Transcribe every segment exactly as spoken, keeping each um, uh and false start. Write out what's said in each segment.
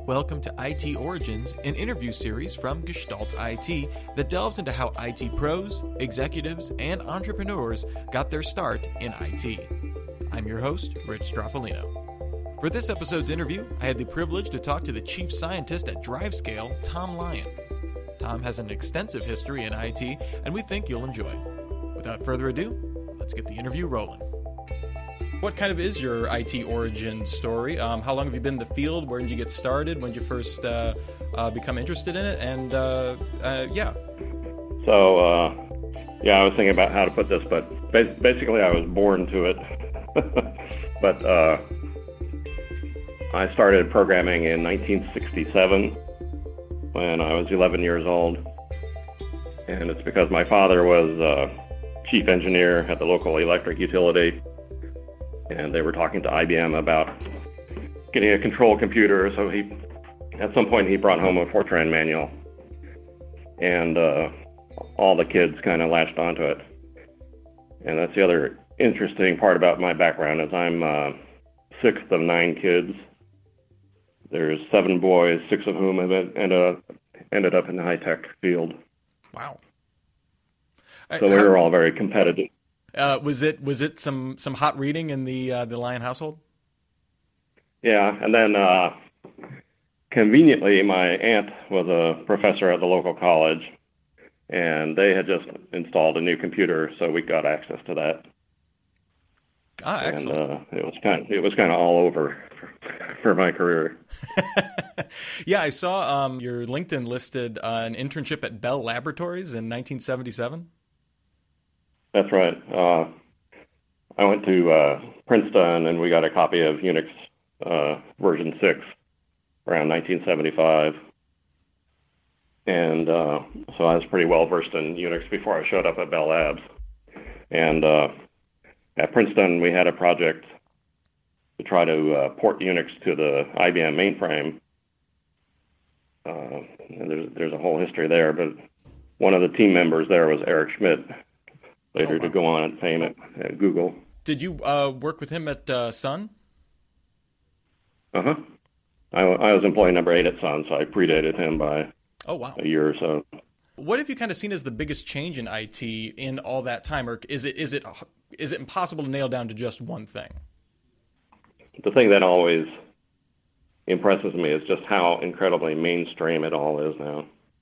Welcome to I T Origins, an interview series from Gestalt I T that delves into how I T pros, executives, and entrepreneurs got their start in I T. I'm your host, Rich Straffolino. For this episode's interview, I had the privilege to talk to the chief scientist at DriveScale, Tom Lyon. Tom has an extensive history in I T, and we think you'll enjoy. Without further ado, let's get the interview rolling. What kind of is your I T origin story? Um, how long have you been in the field? Where did you get started? When did you first uh, uh, become interested in it? And uh, uh, yeah. So, uh, yeah, I was thinking about how to put this, but basically I was born to it. but uh, I started programming in nineteen sixty-seven when I was eleven years old. And it's because my father was uh, chief engineer at the local electric utility. And they were talking to I B M about getting a control computer. So he, at some point, he brought home a Fortran manual. And uh, all the kids kind of latched onto it. And that's the other interesting part about my background is I'm uh, sixth of nine kids. There's seven boys, six of whom have ended up, ended up in the high-tech field. Wow. So we were all very competitive. Uh, was it was it some, some hot reading in the uh, the Lyon household? Yeah, and then uh, conveniently, my aunt was a professor at the local college, and they had just installed a new computer, so we got access to that. Ah, excellent. And uh, it was kind of, it was kind of all over for, for my career. Yeah, I saw um, your LinkedIn listed uh, an internship at Bell Laboratories in nineteen seventy-seven. That's right. Uh, I went to uh, Princeton, and we got a copy of Unix uh, version six around nineteen seventy-five. And uh, so I was pretty well versed in Unix before I showed up at Bell Labs. And uh, at Princeton, we had a project to try to uh, port Unix to the I B M mainframe. Uh, and there's, there's a whole history there, but one of the team members there was Eric Schmidt, later oh, wow. to go on and fame at, at Google. Did you uh, work with him at uh, Sun? Uh-huh. I, I was employee number eight at Sun, so I predated him by oh, wow. a year or so. What have you kind of seen as the biggest change in I T in all that time, or is it is it is it impossible to nail down to just one thing? The thing that always impresses me is just how incredibly mainstream it all is now.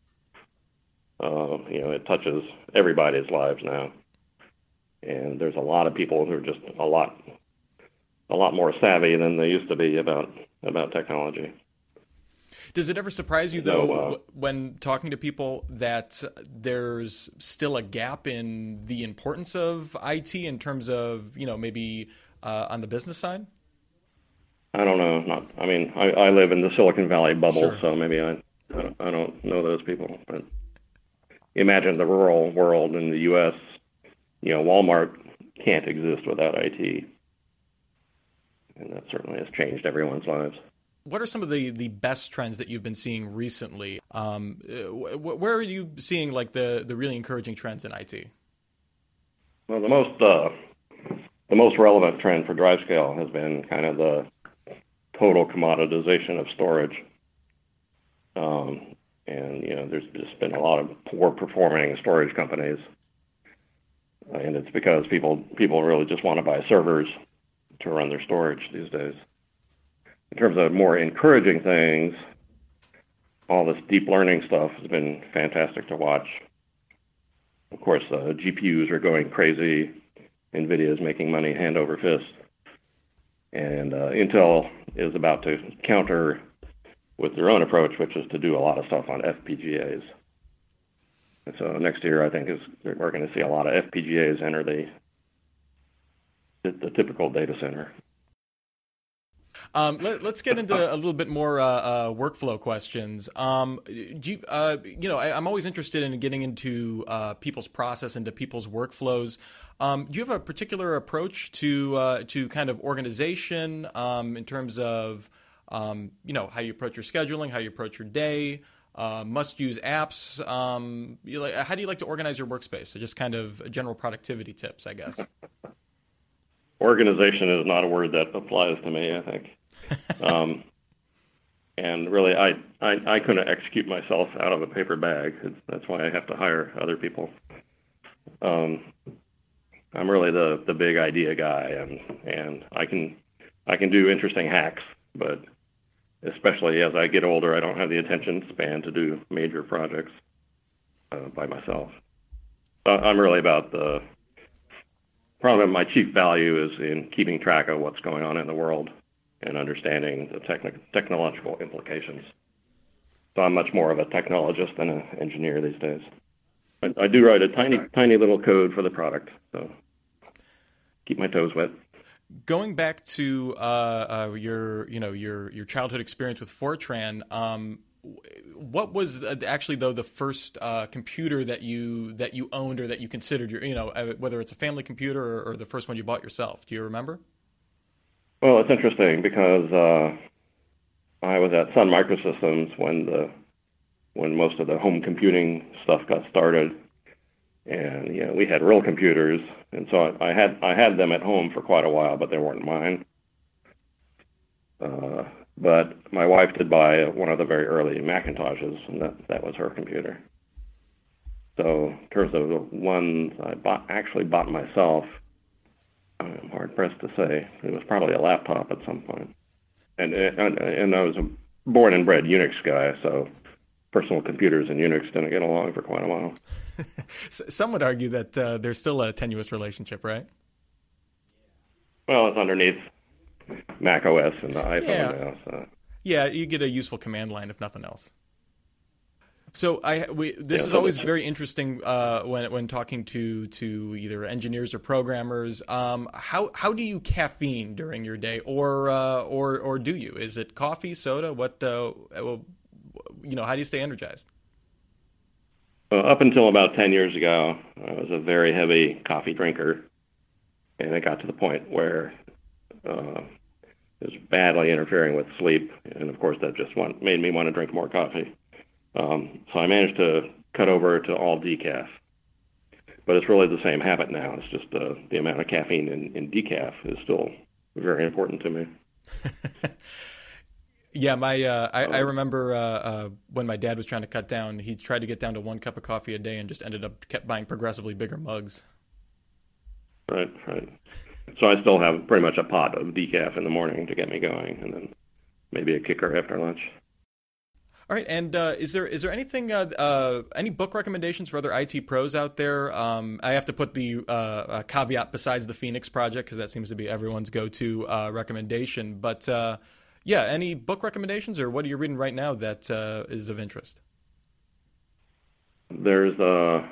Uh, you know, it touches everybody's lives now. And there's a lot of people who are just a lot, a lot more savvy than they used to be about about technology. Does it ever surprise you, though, so, uh, when talking to people that there's still a gap in the importance of I T in terms of, you know, maybe uh, on the business side? I don't know. Not. I mean, I, I live in the Silicon Valley bubble, sure. so maybe I, I don't, I don't know those people. But imagine the rural world in the U S You know, Walmart can't exist without I T, and that certainly has changed everyone's lives. What are some of the, the best trends that you've been seeing recently? Um, where are you seeing like the, the really encouraging trends in I T? Well, the most uh, the most relevant trend for DriveScale has been kind of the total commoditization of storage. Um, and you know, there's just been a lot of poor performing storage companies. And it's because people people really just want to buy servers to run their storage these days. In terms of more encouraging things, all this deep learning stuff has been fantastic to watch. Of course, uh, G P Us are going crazy. NVIDIA is making money hand over fist. And uh, Intel is about to counter with their own approach, which is to do a lot of stuff on F P G As. And so next year, I think, is we're going to see a lot of F P G As enter the the typical data center. Um, let, let's get into a little bit more uh, uh, workflow questions. Um, do you, uh, you know, I, I'm always interested in getting into uh, people's process, into people's workflows. Um, do you have a particular approach to uh, to kind of organization um, in terms of um, you know, how you approach your scheduling, how you approach your day? Uh, must-use apps. Um, you like, how do you like to organize your workspace? So just kind of general productivity tips, I guess. Organization is not a word that applies to me, I think. um, and really, I, I I couldn't execute myself out of a paper bag. That's why I have to hire other people. Um, I'm really the the big idea guy, and and I can I can do interesting hacks, but especially as I get older, I don't have the attention span to do major projects uh, by myself. So I'm really about the, probably my chief value is in keeping track of what's going on in the world and understanding the techni- technological implications. So I'm much more of a technologist than an engineer these days. I, I do write a tiny, tiny little code for the product, so keep my toes wet. Going back to uh, uh, your, you know, your your childhood experience with Fortran, um, what was actually though the first uh, computer that you that you owned or that you considered your, you know, whether it's a family computer or, or the first one you bought yourself? Do you remember? Well, it's interesting because uh, I was at Sun Microsystems when the when most of the home computing stuff got started. And you know, we had real computers, and so I, I had I had them at home for quite a while, but they weren't mine. Uh, but my wife did buy one of the very early Macintoshes, and that, that was her computer. So in terms of the ones I bought, actually bought myself, I'm hard pressed to say. It was probably a laptop at some point. And and, and I was a born and bred Unix guy, so personal computers and Unix didn't get along for quite a while. Some would argue that uh, there's still a tenuous relationship, right? Well, it's underneath Mac O S and the iPhone yeah. now. So. Yeah, you get a useful command line if nothing else. So I we this yeah, is so always very interesting uh, when when talking to to either engineers or programmers. Um, how how do you caffeine during your day, or uh, or or do you? Is it coffee, soda? What uh, you know? How do you stay energized? Well, up until about ten years ago, I was a very heavy coffee drinker, and it got to the point where uh, it was badly interfering with sleep, and of course that just want, made me want to drink more coffee. Um, so I managed to cut over to all decaf, but it's really the same habit now. It's just uh, the amount of caffeine in, in decaf is still very important to me. Yeah, my uh, I, I remember uh, uh, when my dad was trying to cut down, he tried to get down to one cup of coffee a day and just ended up kept buying progressively bigger mugs. Right, right. So I still have pretty much a pot of decaf in the morning to get me going, and then maybe a kicker after lunch. All right, and uh, is there is there anything uh, uh, any book recommendations for other I T pros out there? Um, I have to put the uh, uh, caveat besides the Phoenix Project because that seems to be everyone's go-to uh, recommendation, but. Uh, Yeah, any book recommendations, or what are you reading right now that uh, is of interest? There's a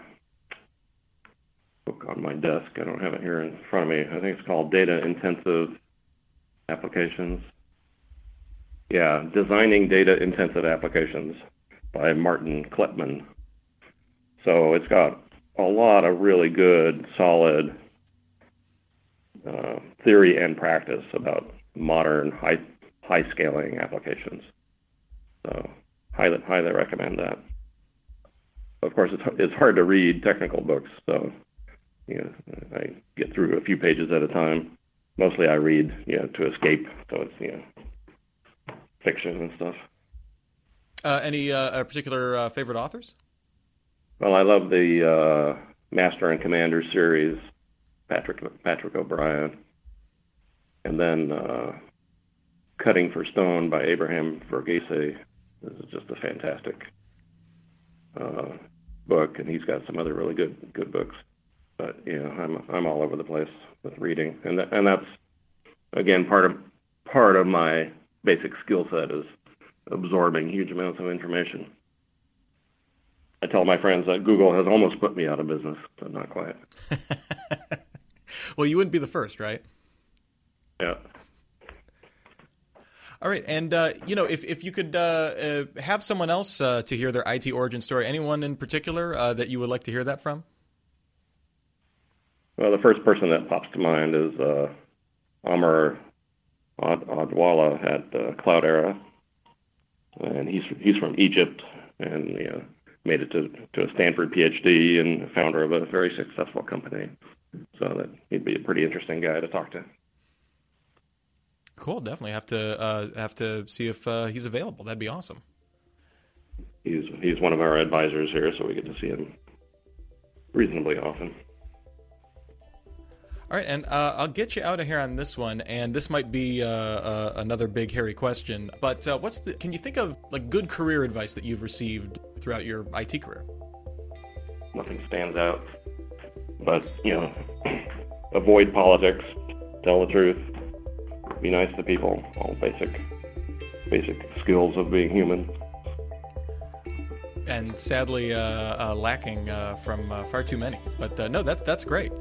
book on my desk. I don't have it here in front of me. I think it's called Data Intensive Applications. Yeah, Designing Data Intensive Applications by Martin Kleppmann. So it's got a lot of really good, solid uh, theory and practice about modern high high scaling applications. So highly highly recommend that. Of course, it's it's hard to read technical books, so you know I get through a few pages at a time. Mostly I read you know to escape, so it's you know fiction and stuff. Uh, any uh, particular uh, favorite authors? Well, I love the uh, Master and Commander series, Patrick Patrick O'Brien, and then. Uh, Cutting for Stone by Abraham Verghese. This is just a fantastic uh, book, and he's got some other really good good books. But you know, I'm I'm all over the place with reading, and that, and that's again part of part of my basic skill set is absorbing huge amounts of information. I tell my friends that Google has almost put me out of business, but not quite. Well, you wouldn't be the first, right? Yeah. All right, and uh, you know, if if you could uh, uh, have someone else uh, to hear their I T origin story, anyone in particular uh, that you would like to hear that from? Well, the first person that pops to mind is uh, Amr Ad- Adwala at uh, Cloudera, and he's he's from Egypt, and you know, made it to to a Stanford PhD and founder of a very successful company. So that he'd be a pretty interesting guy to talk to. Cool. Definitely have to uh, have to see if uh, he's available. That'd be awesome. He's he's one of our advisors here, so we get to see him reasonably often. All right, and uh, I'll get you out of here on this one, and this might be uh, uh, another big, hairy question, but uh, what's the? Can you think of like good career advice that you've received throughout your I T career? Nothing stands out, but you know, avoid politics, tell the truth, be nice to people, all basic, basic skills of being human. And sadly, uh, uh, lacking uh, from uh, far too many. But uh, no, that's that's great.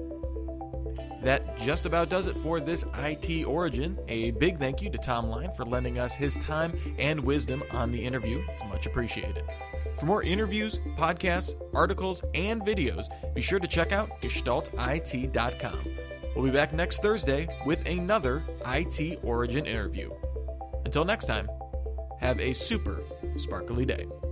That just about does it for this I T Origin. A big thank you to Tom Line for lending us his time and wisdom on the interview. It's much appreciated. For more interviews, podcasts, articles, and videos, be sure to check out gestalt I T dot com. We'll be back next Thursday with another I T Origin interview. Until next time, have a super sparkly day.